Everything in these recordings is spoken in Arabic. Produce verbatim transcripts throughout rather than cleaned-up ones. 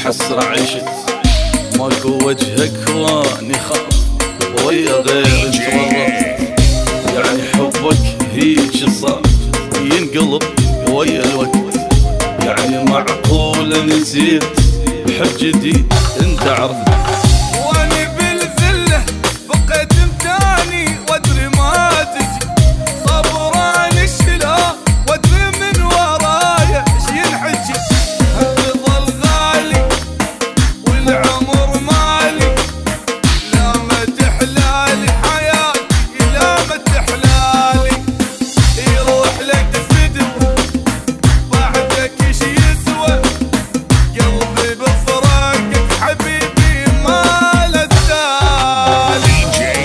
بالحسرة عشت ماكو وجهك واني خاف ويا غير تورطت، يعني حبك هيج صار ينقلب ويا الوقت، يعني معقول نسيت حب جديد انت عرفت. واني بالذله بقيت متاني وادري ما تجي صبران الشلا وادري من ورايا ايش ينحجي، تظل غالي والعمر مالي لا ما تحلالي حياتي لا ما تحلالي، يروح لك فدوة بعدك ايش يسوى قلبي بفراقك حبيبي ما له التالي.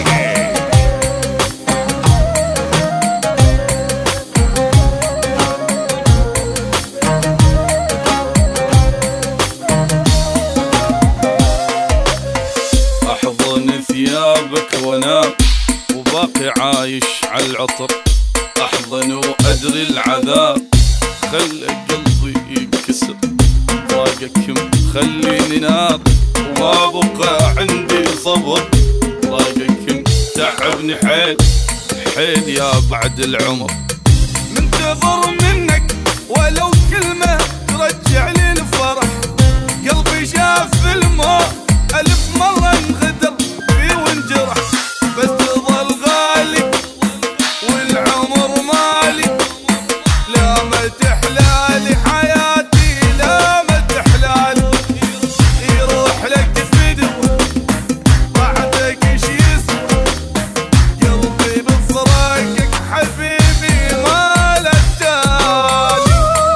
احضن ثيابك وانام وباقي عايش على العطر، احضن وادري العذاب خلى قلبي ينكسر، فراقك مخليني نار وما بقى عندي صبر، فراقك تعبني حيل حيل يا بعد العمر. منتظر منك ولو كلمة ترجع لي الفرح، قلبي شاف الموت ألف مرة انغدر فيه وانجرح، بس تظل غالي والعمر مالي لا ما تحلالي حياتي لا ما تحلالي، يروح لك فدوة بعدك ايش يسوى قلبي بفراقك حبيبي ما له التالي.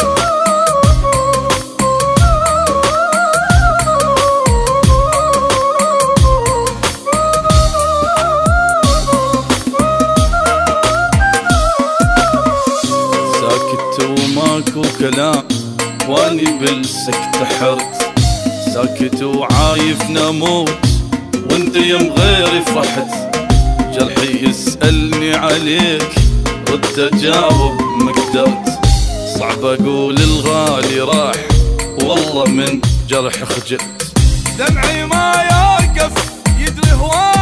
ساكت وماكو كلام واني بالسكت حرت، ساكت وعايف نموت وانت يم غيري فرحت، جرحي يسألني عليك رد اجاوب ما قدرت، صعب اقول الغالي راح والله من جرح خجلت، دمعي ما يوقف يدري هواي